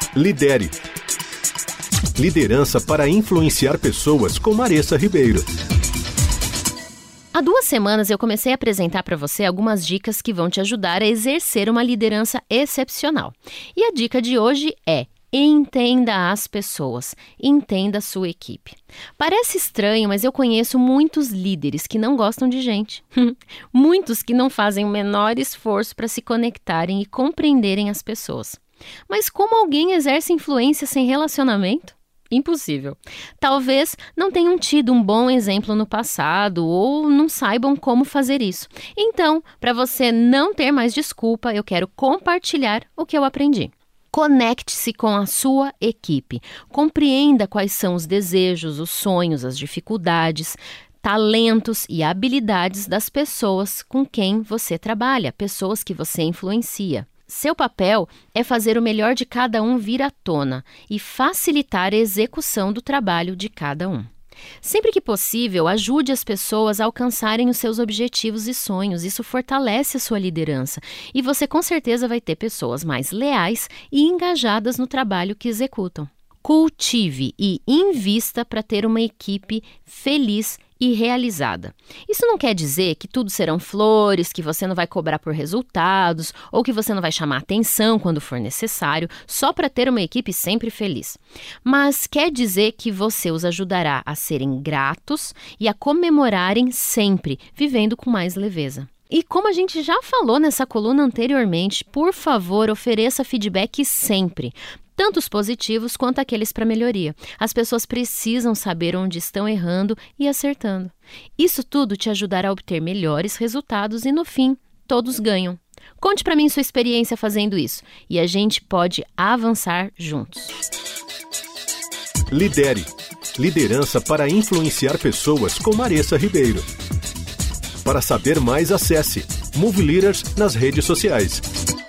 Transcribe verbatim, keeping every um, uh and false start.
Lidere. Liderança para influenciar pessoas com Maressa Ribeiro. Há duas semanas eu comecei a apresentar para você algumas dicas que vão te ajudar a exercer uma liderança excepcional. E a dica de hoje é: entenda as pessoas, entenda a sua equipe. Parece estranho, mas eu conheço muitos líderes que não gostam de gente. Muitos que não fazem o menor esforço para se conectarem e compreenderem as pessoas. Mas como alguém exerce influência sem relacionamento? Impossível. Talvez não tenham tido um bom exemplo no passado ou não saibam como fazer isso. Então, para você não ter mais desculpa, eu quero compartilhar o que eu aprendi. Conecte-se com a sua equipe. Compreenda quais são os desejos, os sonhos, as dificuldades, talentos e habilidades das pessoas com quem você trabalha, pessoas que você influencia. Seu papel é fazer o melhor de cada um vir à tona e facilitar a execução do trabalho de cada um. Sempre que possível, ajude as pessoas a alcançarem os seus objetivos e sonhos. Isso fortalece a sua liderança e você com certeza vai ter pessoas mais leais e engajadas no trabalho que executam. Cultive e invista para ter uma equipe feliz e realizada. Isso não quer dizer que tudo serão flores, que você não vai cobrar por resultados ou que você não vai chamar atenção quando for necessário, só para ter uma equipe sempre feliz. Mas quer dizer que você os ajudará a serem gratos e a comemorarem sempre, vivendo com mais leveza. E como a gente já falou nessa coluna anteriormente, por favor, ofereça feedback sempre, tanto os positivos quanto aqueles para melhoria. As pessoas precisam saber onde estão errando e acertando. Isso tudo te ajudará a obter melhores resultados e, no fim, todos ganham. Conte para mim sua experiência fazendo isso e a gente pode avançar juntos. Lidere. Liderança para influenciar pessoas com Maressa Ribeiro. Para saber mais, acesse Move Leaders nas redes sociais.